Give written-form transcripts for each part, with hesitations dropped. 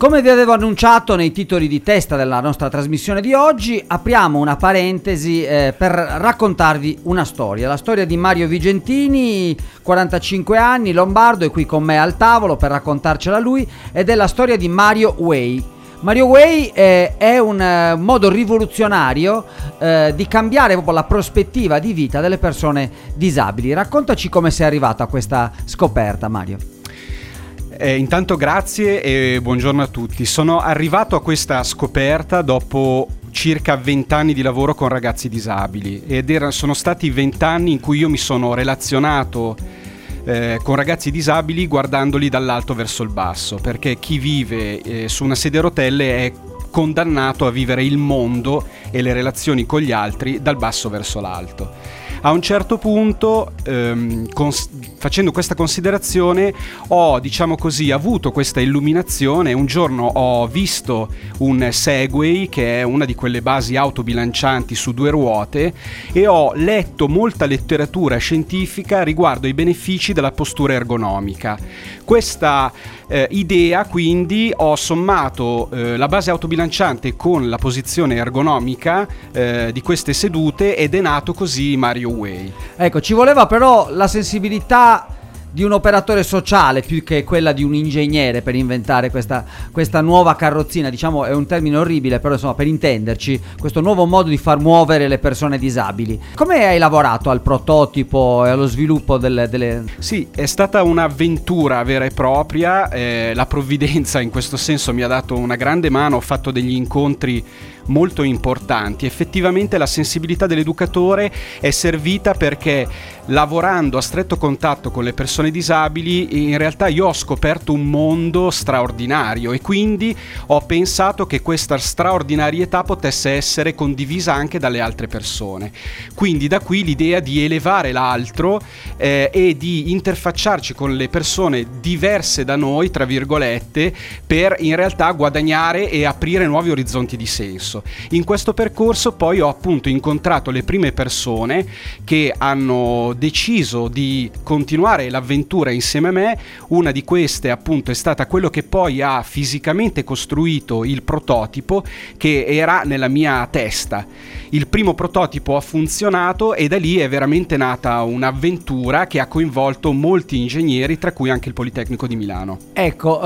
Come vi avevo annunciato nei titoli di testa della nostra trasmissione di oggi, apriamo una parentesi per raccontarvi una storia. La storia di Mario Vigentini, 45 anni, lombardo, è qui con me al tavolo per raccontarcela lui, ed è la storia di Mario Way. Mario Way è un modo rivoluzionario di cambiare proprio la prospettiva di vita delle persone disabili. Raccontaci come sei arrivato a questa scoperta, Mario. Intanto grazie e buongiorno a tutti. Sono arrivato a questa scoperta dopo circa 20 anni di lavoro con ragazzi disabili sono stati 20 anni in cui io mi sono relazionato con ragazzi disabili guardandoli dall'alto verso il basso, perché chi vive su una sedia a rotelle è condannato a vivere il mondo e le relazioni con gli altri dal basso verso l'alto. A un certo punto, facendo questa considerazione, ho, avuto questa illuminazione. Un giorno ho visto un Segway, che è una di quelle basi autobilancianti su due ruote, e ho letto molta letteratura scientifica riguardo ai benefici della postura ergonomica. Questa idea, quindi, ho sommato la base autobilanciante con la posizione ergonomica di queste sedute, ed è nato così Mario Way. Ecco, ci voleva però la sensibilità di un operatore sociale più che quella di un ingegnere per inventare questa nuova carrozzina. Diciamo, è un termine orribile, però insomma, per intenderci, questo nuovo modo di far muovere le persone disabili. Come hai lavorato al prototipo e allo sviluppo delle... Sì, è stata un'avventura vera e propria. La provvidenza in questo senso mi ha dato una grande mano. Ho fatto degli incontri molto importanti. Effettivamente la sensibilità dell'educatore è servita perché, lavorando a stretto contatto con le persone disabili, in realtà io ho scoperto un mondo straordinario, e quindi ho pensato che questa straordinarietà potesse essere condivisa anche dalle altre persone. Quindi da qui l'idea di elevare l'altro e di interfacciarci con le persone diverse da noi, tra virgolette, per in realtà guadagnare e aprire nuovi orizzonti di senso. In questo percorso poi ho appunto incontrato le prime persone che hanno deciso di continuare l'avventura insieme a me. Una di queste appunto è stata quello che poi ha fisicamente costruito il prototipo che era nella mia testa. Il primo prototipo ha funzionato e da lì è veramente nata un'avventura che ha coinvolto molti ingegneri, tra cui anche il Politecnico di Milano. Ecco,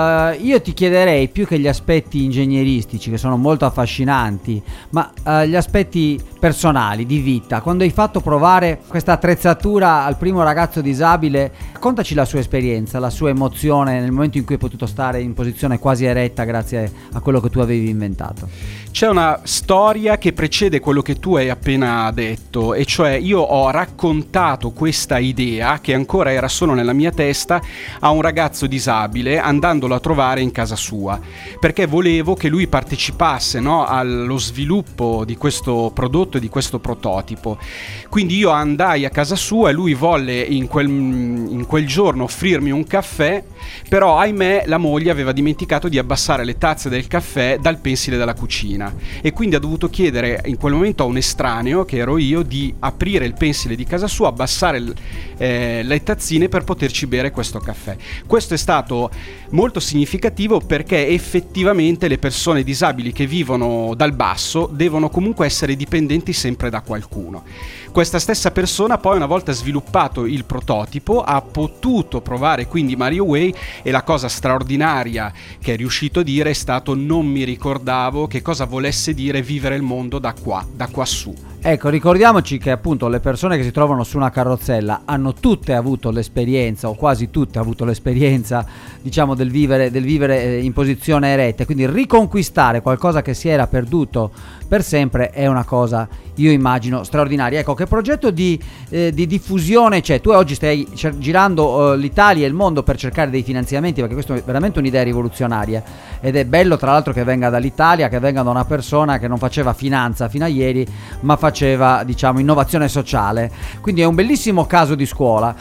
io ti chiederei, più che gli aspetti ingegneristici, che sono molto affascinanti, ma gli aspetti personali, di vita. Quando hai fatto provare questa attrezzatura al primo ragazzo disabile, raccontaci la sua esperienza, la sua emozione nel momento in cui hai potuto stare in posizione quasi eretta grazie a quello che tu avevi inventato. C'è una storia che precede quello che tu hai appena detto, e cioè io ho raccontato questa idea, che ancora era solo nella mia testa, a un ragazzo disabile, andandolo a trovare in casa sua, perché volevo che lui partecipasse, no, allo sviluppo di questo prodotto e di questo prototipo. Quindi io andai a casa sua e lui volle in quel giorno offrirmi un caffè, però ahimè la moglie aveva dimenticato di abbassare le tazze del caffè dal pensile della cucina, e quindi ha dovuto chiedere in quel momento a un estraneo, che ero io, di aprire il pensile di casa sua, abbassare le tazzine per poterci bere questo caffè. Questo è stato molto significativo, perché effettivamente le persone disabili che vivono dal basso devono comunque essere dipendenti sempre da qualcuno. Questa stessa persona poi, una volta sviluppato il prototipo, ha potuto provare quindi Mario Way, e la cosa straordinaria che è riuscito a dire è stato: non mi ricordavo che cosa volesse dire vivere il mondo da quassù. Ecco, ricordiamoci che appunto le persone che si trovano su una carrozzella hanno tutte avuto l'esperienza, o quasi tutte avuto l'esperienza, diciamo, del vivere in posizione eretta, quindi riconquistare qualcosa che si era perduto per sempre è una cosa, io immagino, straordinaria. Ecco, che progetto di diffusione c'è? Tu oggi stai girando l'Italia e il mondo per cercare dei finanziamenti, perché questo è veramente un'idea rivoluzionaria, ed è bello tra l'altro che venga dall'Italia, che venga da una persona che non faceva finanza fino a ieri, ma faceva, diciamo, innovazione sociale. Quindi è un bellissimo caso di scuola.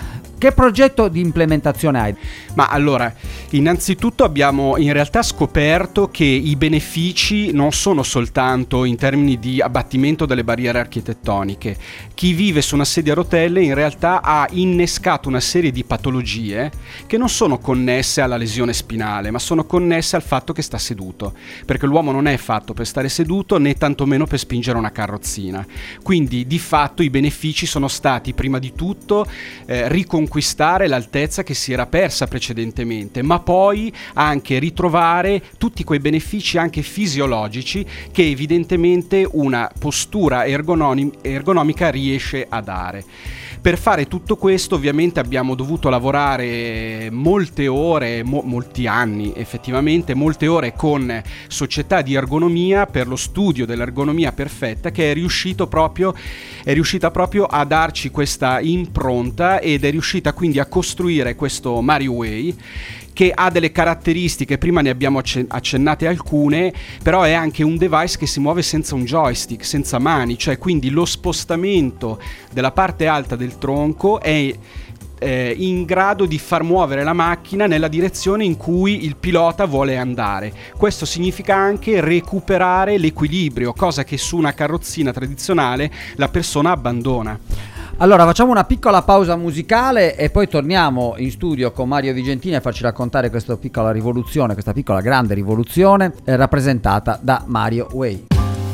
Che progetto di implementazione hai? Ma allora, innanzitutto abbiamo in realtà scoperto che i benefici non sono soltanto in termini di abbattimento delle barriere architettoniche. Chi vive su una sedia a rotelle in realtà ha innescato una serie di patologie che non sono connesse alla lesione spinale, ma sono connesse al fatto che sta seduto, perché l'uomo non è fatto per stare seduto né tantomeno per spingere una carrozzina. Quindi di fatto i benefici sono stati prima di tutto riconquistare l'altezza che si era persa precedentemente, ma poi anche ritrovare tutti quei benefici anche fisiologici che evidentemente una postura ergonomica riesce a dare. Per fare tutto questo ovviamente abbiamo dovuto lavorare molte ore, molti anni effettivamente, molte ore con società di ergonomia per lo studio dell'ergonomia perfetta, che è riuscita proprio a darci questa impronta ed è riuscita quindi a costruire questo MarioWay, che ha delle caratteristiche, prima ne abbiamo accennate alcune, però è anche un device che si muove senza un joystick, senza mani, cioè quindi lo spostamento della parte alta del tronco è in grado di far muovere la macchina nella direzione in cui il pilota vuole andare. Questo significa anche recuperare l'equilibrio, cosa che su una carrozzina tradizionale la persona abbandona. Allora facciamo una piccola pausa musicale e poi torniamo in studio con Mario Vigentini a farci raccontare questa piccola rivoluzione, questa piccola grande rivoluzione rappresentata da MarioWay.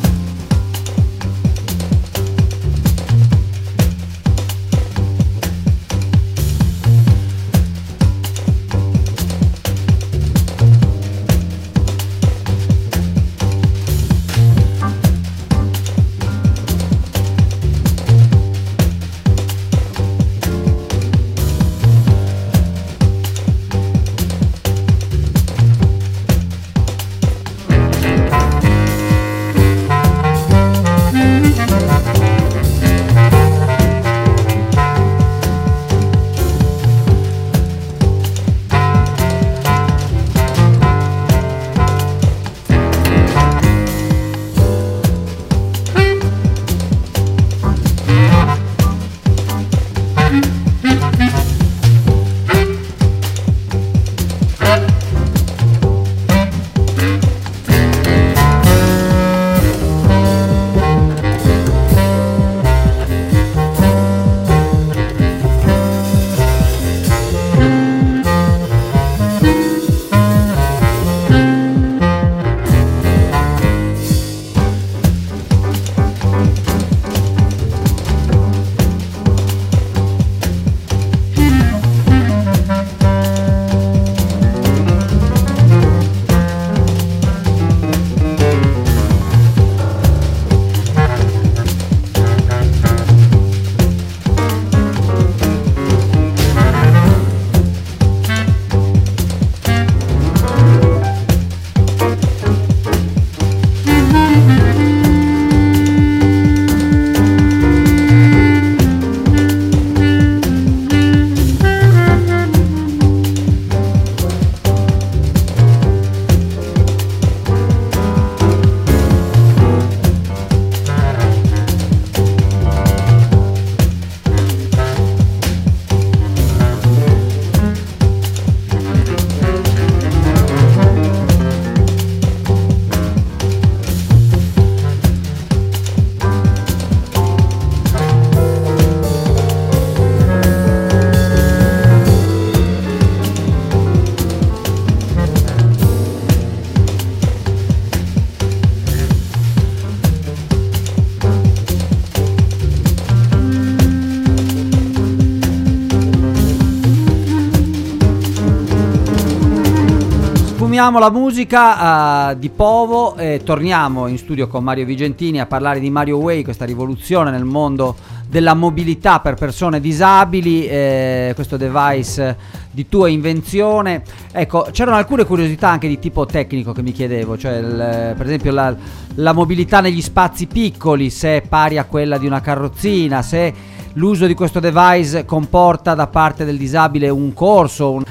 Sfumiamo la musica di Povo e torniamo in studio con Mario Vigentini a parlare di MarioWay, questa rivoluzione nel mondo della mobilità per persone disabili, questo device di tua invenzione. Ecco, c'erano alcune curiosità anche di tipo tecnico che mi chiedevo, cioè per esempio la mobilità negli spazi piccoli, se è pari a quella di una carrozzina, se l'uso di questo device comporta da parte del disabile un corso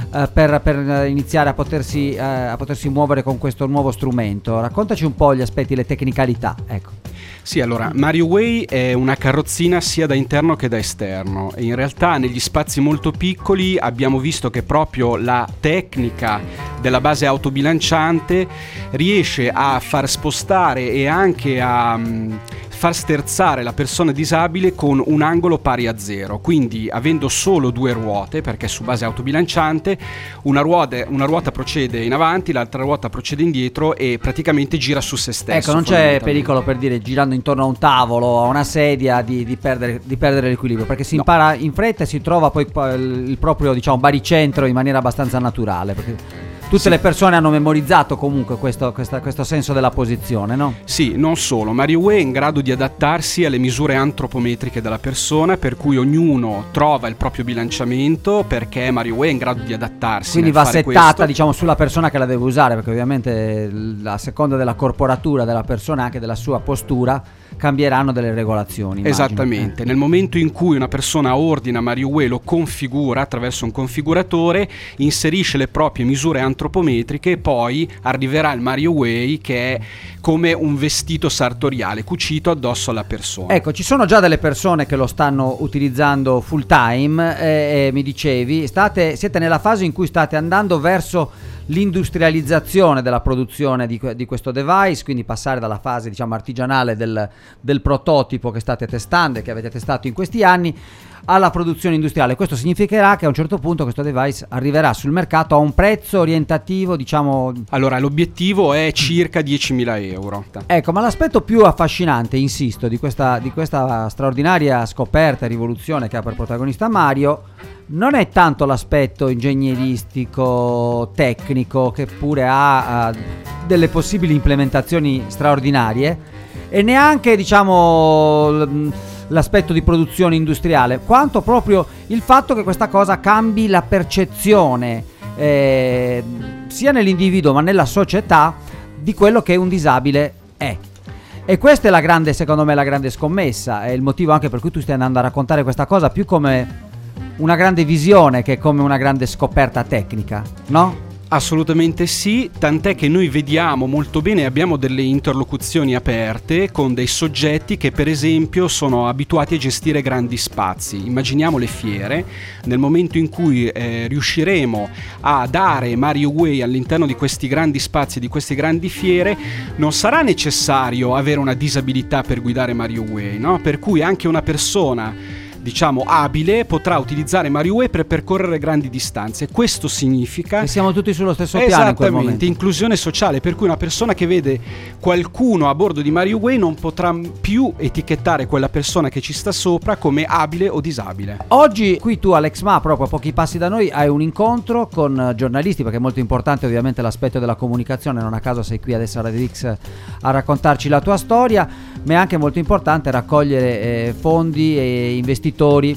per iniziare a potersi muovere con questo nuovo strumento. Raccontaci un po' gli aspetti, le tecnicalità, ecco. Sì, allora, Mario Way è una carrozzina sia da interno che da esterno, e in realtà negli spazi molto piccoli abbiamo visto che proprio la tecnica della base autobilanciante riesce a far spostare e anche a far sterzare la persona disabile con un angolo pari a 0, quindi avendo solo 2 ruote, perché su base autobilanciante una ruota procede in avanti, l'altra ruota procede indietro e praticamente gira su se stesso. Ecco, non c'è pericolo, per dire, girando intorno a un tavolo, a una sedia, di perdere l'equilibrio, perché si impara in fretta e si trova poi il proprio, diciamo, baricentro in maniera abbastanza naturale, perché tutte le persone hanno memorizzato comunque questo senso della posizione, no? Sì, non solo. Mario Way è in grado di adattarsi alle misure antropometriche della persona, per cui ognuno trova il proprio bilanciamento, perché Mario Way è in grado di adattarsi. Quindi va settata, diciamo, sulla persona che la deve usare, perché ovviamente a seconda della corporatura della persona, anche della sua postura, cambieranno delle regolazioni. Esattamente. Nel momento in cui una persona ordina Mario Way, lo configura attraverso un configuratore, inserisce le proprie misure antropometriche e poi arriverà il Mario Way, che è come un vestito sartoriale cucito addosso alla persona. Ecco, ci sono già delle persone che lo stanno utilizzando full time, mi dicevi, siete nella fase in cui state andando verso l'industrializzazione della produzione di questo device, quindi passare dalla fase, diciamo, artigianale del prototipo che state testando e che avete testato in questi anni alla produzione industriale. Questo significherà che a un certo punto questo device arriverà sul mercato a un prezzo orientativo, diciamo... Allora, l'obiettivo è circa 10.000 euro. Ecco, ma l'aspetto più affascinante, insisto, di questa straordinaria scoperta e rivoluzione che ha per protagonista Mario non è tanto l'aspetto ingegneristico, tecnico, che pure ha delle possibili implementazioni straordinarie, e neanche, diciamo, l'aspetto di produzione industriale, quanto proprio il fatto che questa cosa cambi la percezione sia nell'individuo ma nella società di quello che un disabile è. E questa è la grande, secondo me, la grande scommessa, è il motivo anche per cui tu stai andando a raccontare questa cosa più come una grande visione che come una grande scoperta tecnica, no? Assolutamente sì, tant'è che noi vediamo molto bene, abbiamo delle interlocuzioni aperte con dei soggetti che per esempio sono abituati a gestire grandi spazi. Immaginiamo le fiere, nel momento in cui riusciremo a dare Mario Way all'interno di questi grandi spazi, di queste grandi fiere, non sarà necessario avere una disabilità per guidare Mario Way, no? Per cui anche una persona, diciamo, abile potrà utilizzare Mario Way per percorrere grandi distanze. Questo significa che siamo tutti sullo stesso piano in quel momento. Esattamente, inclusione sociale, per cui una persona che vede qualcuno a bordo di Mario Way non potrà più etichettare quella persona che ci sta sopra come abile o disabile. Oggi qui tu, Alex Ma, proprio a pochi passi da noi, hai un incontro con giornalisti, perché è molto importante ovviamente l'aspetto della comunicazione, non a caso sei qui adesso a Radio X a raccontarci la tua storia, ma è anche molto importante raccogliere fondi e investitori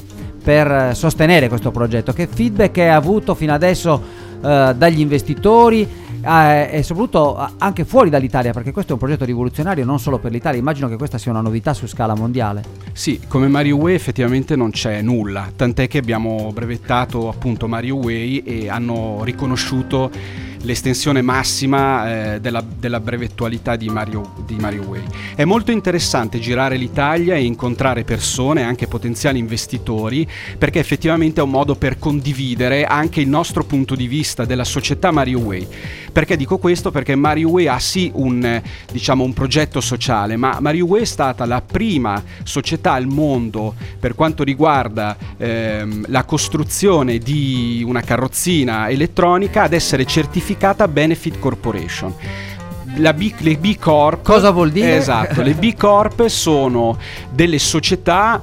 per sostenere questo progetto. Che feedback hai avuto fino adesso dagli investitori e soprattutto anche fuori dall'Italia, perché questo è un progetto rivoluzionario non solo per l'Italia, immagino che questa sia una novità su scala mondiale. Sì, come Mario Way effettivamente non c'è nulla, tant'è che abbiamo brevettato appunto Mario Way e hanno riconosciuto l'estensione massima della brevettualità di Mario Way. È molto interessante girare l'Italia e incontrare persone, anche potenziali investitori, perché effettivamente è un modo per condividere anche il nostro punto di vista della società Mario Way. Perché dico questo? Perché Mario Way ha sì un progetto sociale, ma Mario Way è stata la prima società al mondo per quanto riguarda la costruzione di una carrozzina elettronica ad essere certificata Benefit Corporation. Le B Corp. Cosa vuol dire? Esatto, le B Corp sono delle società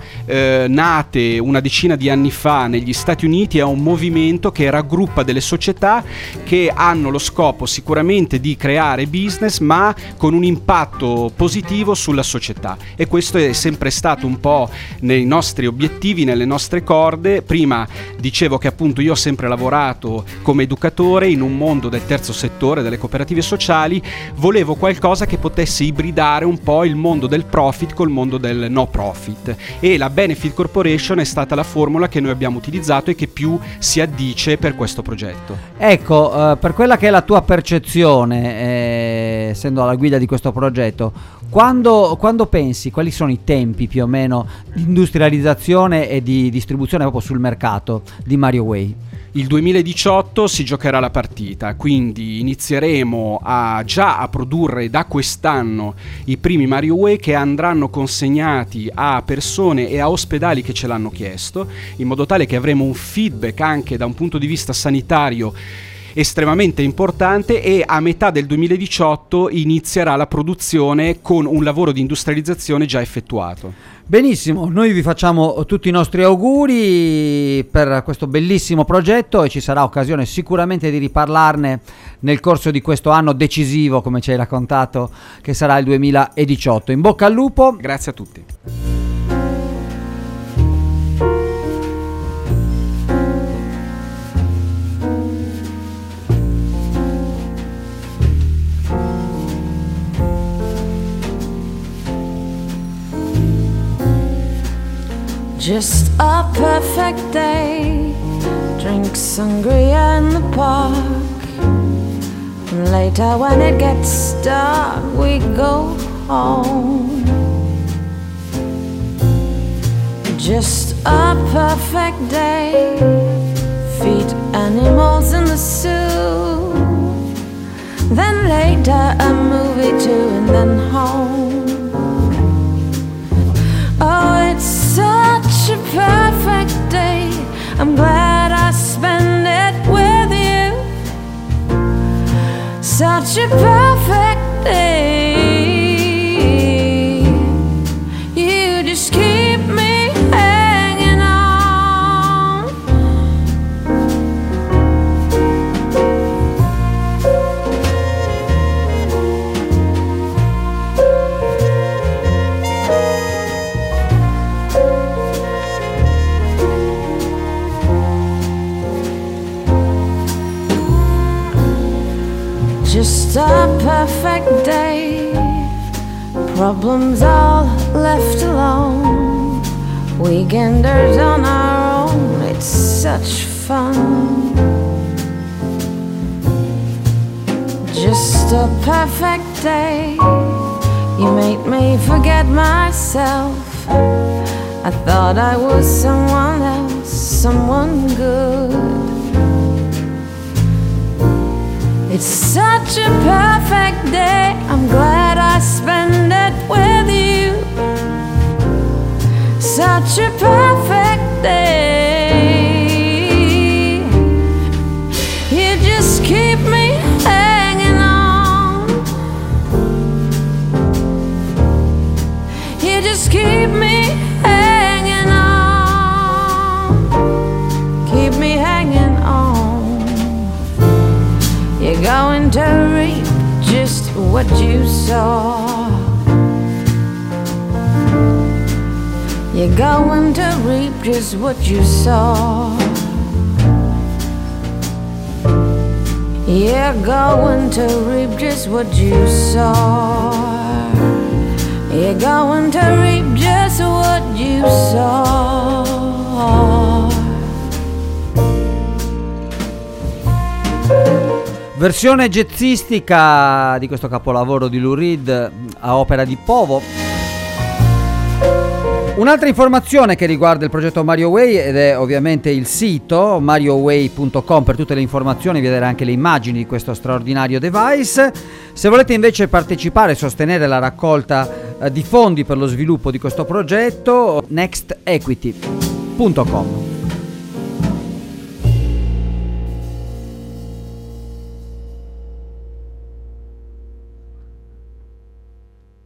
nate una decina di anni fa negli Stati Uniti. È un movimento che raggruppa delle società che hanno lo scopo sicuramente di creare business, ma con un impatto positivo sulla società, e questo è sempre stato un po' nei nostri obiettivi, nelle nostre corde. Prima dicevo che appunto io ho sempre lavorato come educatore in un mondo del terzo settore, delle cooperative sociali. volevo qualcosa che potesse ibridare un po' il mondo del profit col mondo del no profit, e la Benefit Corporation è stata la formula che noi abbiamo utilizzato e che più si addice per questo progetto. Ecco, per quella che è la tua percezione, essendo alla guida di questo progetto, quando pensi, quali sono i tempi più o meno di industrializzazione e di distribuzione proprio sul mercato di Mario Way? Il 2018 si giocherà la partita, quindi inizieremo già a produrre da quest'anno i primi Mario Way, che andranno consegnati a persone e a ospedali che ce l'hanno chiesto, in modo tale che avremo un feedback anche da un punto di vista sanitario estremamente importante, e a metà del 2018 inizierà la produzione con un lavoro di industrializzazione già effettuato. Benissimo, noi vi facciamo tutti i nostri auguri per questo bellissimo progetto e ci sarà occasione sicuramente di riparlarne nel corso di questo anno decisivo, come ci hai raccontato, che sarà il 2018. In bocca al lupo. Grazie a tutti. Just a perfect day, drink sangria in the park. And later when it gets dark, we go home. Just a perfect day, feed animals in the zoo. Then later a movie too, and then home. Oh, it's such a perfect day. I'm glad I spent it with you. Such a perfect day. You just keep me hanging on. Just a perfect day. Problems all left alone. Weekenders on our own. It's such fun. Just a perfect day. You made me forget myself. I thought I was someone else, someone good. It's such a perfect day. I'm glad I spent it with you. Such a perfect day. You just keep me hanging on. You just keep me hanging on. Keep me hanging on. You're going to reap just what you sow. You're going to reap just what you sow. You're going to reap just what you sow. You're going to reap just what you sow. Versione jazzistica di questo capolavoro di Lou Reed a opera di Povo. Un'altra informazione che riguarda il progetto Mario Way, ed è ovviamente il sito marioway.com per tutte le informazioni, vedere anche le immagini di questo straordinario device. Se volete invece partecipare e sostenere la raccolta di fondi per lo sviluppo di questo progetto, nextequity.com.